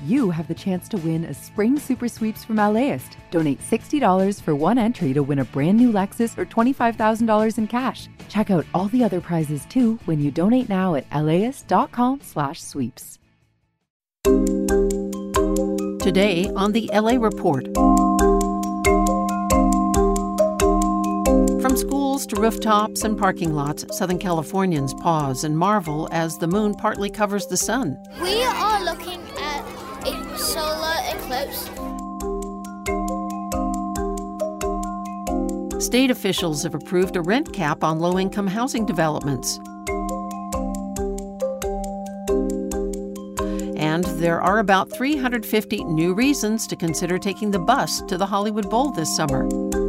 you have the chance to win a spring super sweeps from LAist. Donate $60 for one entry to win a brand new Lexus or $25,000 in cash. Check out all the other prizes too when you donate now at laist.com/sweeps. Today on the LA Report. From schools to rooftops and parking lots, Southern Californians pause and marvel as the moon partly covers the sun. We are looking at a solar eclipse. State officials have approved a rent cap on low-income housing developments. And there are about 350 new reasons to consider taking the bus to the Hollywood Bowl this summer.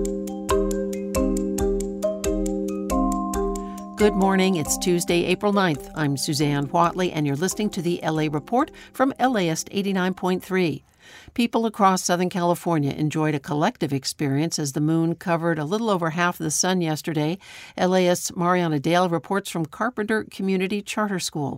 Good morning. It's Tuesday, April 9th. I'm Suzanne Whatley, and you're listening to the LA Report from LAist 89.3. People across Southern California enjoyed a collective experience as the moon covered a little over half of the sun yesterday. LAist's Mariana Dale reports from Carpenter Community Charter School.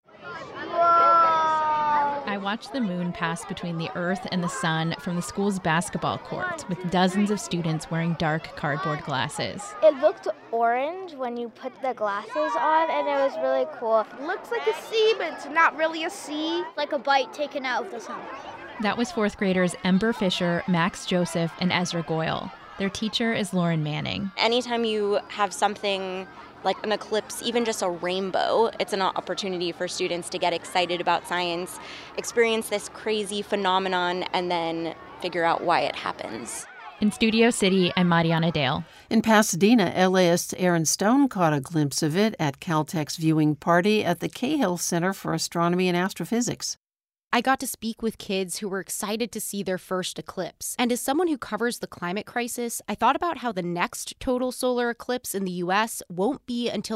I watched the moon pass between the Earth and the sun from the school's basketball court, with dozens of students wearing dark cardboard glasses. It looked orange when you put the glasses on, and it was really cool. It looks like a C, but it's not really a C. Like a bite taken out of the sun. That was fourth graders Ember Fisher, Max Joseph, and Ezra Goyle. Their teacher is Lauren Manning. Anytime you have something like an eclipse, even just a rainbow, it's an opportunity for students to get excited about science, experience this crazy phenomenon, and then figure out why it happens. In Studio City, I'm Mariana Dale. In Pasadena, LAist's Aaron Stone caught a glimpse of it at Caltech's viewing party at the Cahill Center for Astronomy and Astrophysics. I got to speak with kids who were excited to see their first eclipse. And as someone who covers the climate crisis, I thought about how the next total solar eclipse in the U.S. won't be until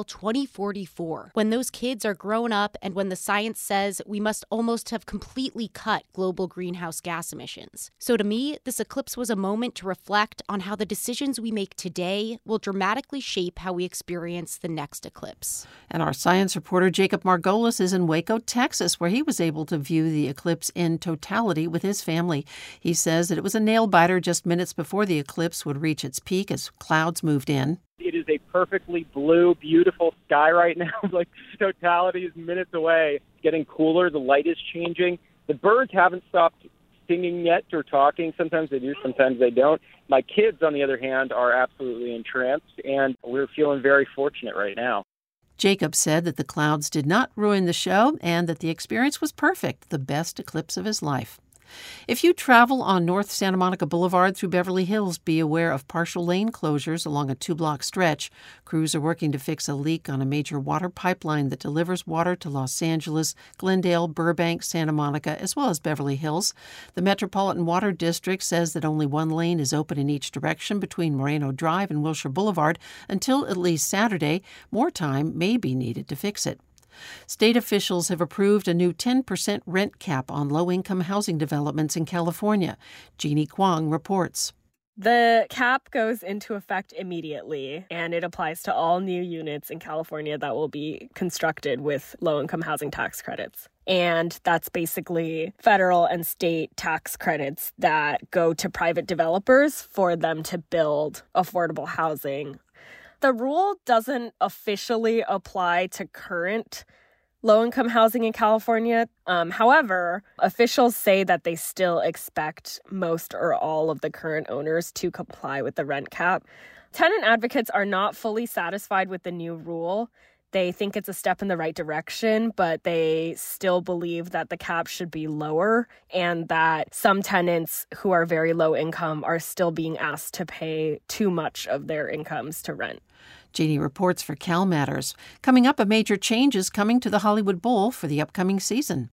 2044, when those kids are grown up and when the science says we must almost have completely cut global greenhouse gas emissions. So to me, this eclipse was a moment to reflect on how the decisions we make today will dramatically shape how we experience the next eclipse. And our science reporter Jacob Margolis is in Waco, Texas, where he was able to view the eclipse in totality with his family. He says that it was a nail-biter just minutes before the eclipse would reach its peak as clouds moved in. It is a perfectly blue, beautiful sky right now. Like, totality is minutes away. It's getting cooler. The light is changing. The birds haven't stopped singing yet or talking. Sometimes they do, sometimes they don't. My kids, on the other hand, are absolutely entranced, and we're feeling very fortunate right now. Jacob said that the clouds did not ruin the show and that the experience was perfect, the best eclipse of his life. If you travel on North Santa Monica Boulevard through Beverly Hills, be aware of partial lane closures along a 2-block stretch. Crews are working to fix a leak on a major water pipeline that delivers water to Los Angeles, Glendale, Burbank, Santa Monica, as well as Beverly Hills. The Metropolitan Water District says that only one lane is open in each direction between Moreno Drive and Wilshire Boulevard until at least Saturday. More time may be needed to fix it. State officials have approved a new 10% rent cap on low-income housing developments in California. Jeannie Kwong reports. The cap goes into effect immediately, and it applies to all new units in California that will be constructed with low-income housing tax credits. And that's basically federal and state tax credits that go to private developers for them to build affordable housing. The rule doesn't officially apply to current low-income housing in California. However, officials say that they still expect most or all of the current owners to comply with the rent cap. Tenant advocates are not fully satisfied with the new rule. They think it's a step in the right direction, but they still believe that the cap should be lower and that some tenants who are very low income are still being asked to pay too much of their incomes to rent. Jeannie reports for Cal Matters. Coming up, a major change is coming to the Hollywood Bowl for the upcoming season.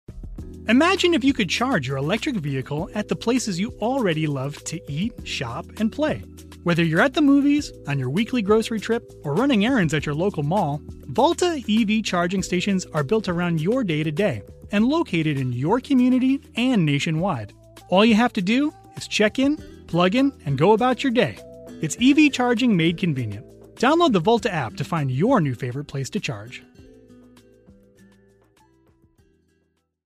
Imagine if you could charge your electric vehicle at the places you already love to eat, shop, and play. Whether you're at the movies, on your weekly grocery trip, or running errands at your local mall, Volta EV charging stations are built around your day-to-day and located in your community and nationwide. All you have to do is check in, plug in, and go about your day. It's EV charging made convenient. Download the Volta app to find your new favorite place to charge.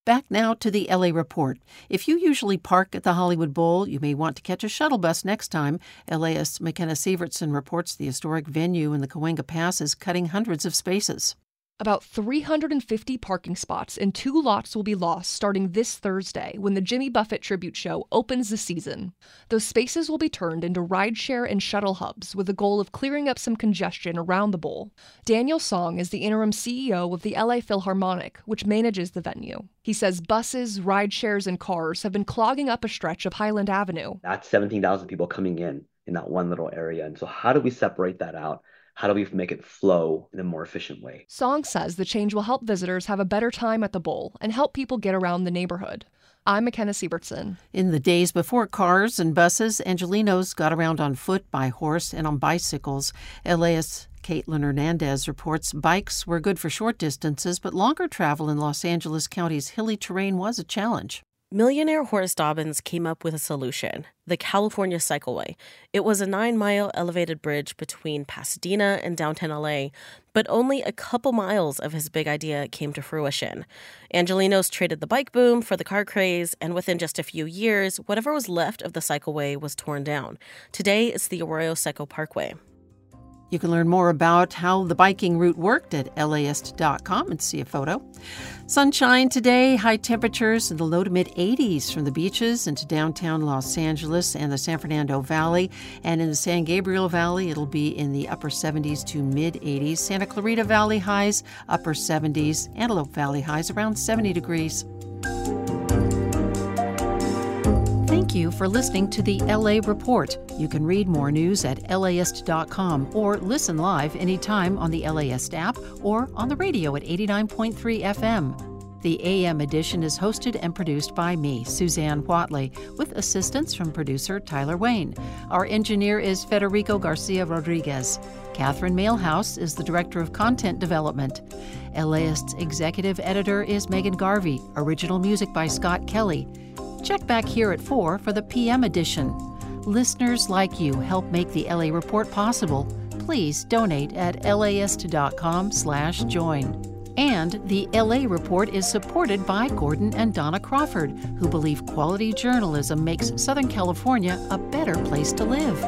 Back now to the LA Report. If you usually park at the Hollywood Bowl, you may want to catch a shuttle bus next time. LAist McKenna Sievertson reports the historic venue in the Cahuenga Pass is cutting hundreds of spaces. About 350 parking spots in 2 lots will be lost starting this Thursday when the Jimmy Buffett Tribute Show opens the season. Those spaces will be turned into rideshare and shuttle hubs with the goal of clearing up some congestion around the bowl. Daniel Song is the interim CEO of the LA Philharmonic, which manages the venue. He says buses, rideshares, and cars have been clogging up a stretch of Highland Avenue. That's 17,000 people coming in that one little area. And so how do we separate that out? How do we make it flow in a more efficient way? Song says the change will help visitors have a better time at the bowl and help people get around the neighborhood. I'm McKenna Sievertson. In the days before cars and buses, Angelinos got around on foot, by horse, and on bicycles. LAist Caitlin Hernandez reports bikes were good for short distances, but longer travel in Los Angeles County's hilly terrain was a challenge. Millionaire Horace Dobbins came up with a solution, the California Cycleway. It was a 9-mile elevated bridge between Pasadena and downtown LA, but only a couple miles of his big idea came to fruition. Angelinos traded the bike boom for the car craze, and within just a few years, whatever was left of the Cycleway was torn down. Today, it's the Arroyo Seco Parkway. You can learn more about how the biking route worked at LAist.com and see a photo. Sunshine today, high temperatures in the low to mid-80s from the beaches into downtown Los Angeles and the San Fernando Valley. And in the San Gabriel Valley, it'll be in the upper 70s to mid-80s. Santa Clarita Valley highs, upper 70s. Antelope Valley highs around 70 degrees. Thank you for listening to the LA Report. You can read more news at LAist.com or listen live anytime on the LAist app or on the radio at 89.3 FM. The AM edition is hosted and produced by me, Suzanne Whatley, with assistance from producer Tyler Wayne. Our engineer is Federico Garcia Rodriguez. Catherine Mailhouse is the Director of Content Development. LAist's executive editor is Megan Garvey. Original music by Scott Kelly. Check back here at 4 for the PM edition. Listeners like you help make the LA Report possible. Please donate at laist.com/join. And the LA Report is supported by Gordon and Donna Crawford, who believe quality journalism makes Southern California a better place to live.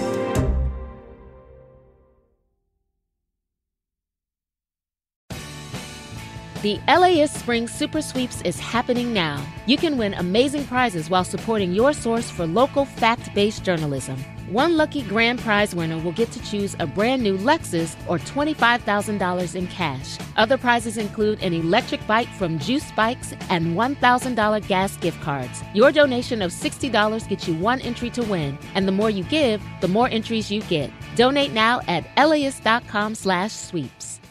The LAist Spring Super Sweeps is happening now. You can win amazing prizes while supporting your source for local fact-based journalism. One lucky grand prize winner will get to choose a brand new Lexus or $25,000 in cash. Other prizes include an electric bike from Juice Bikes and $1,000 gas gift cards. Your donation of $60 gets you one entry to win, and the more you give, the more entries you get. Donate now at LAist.com/sweeps.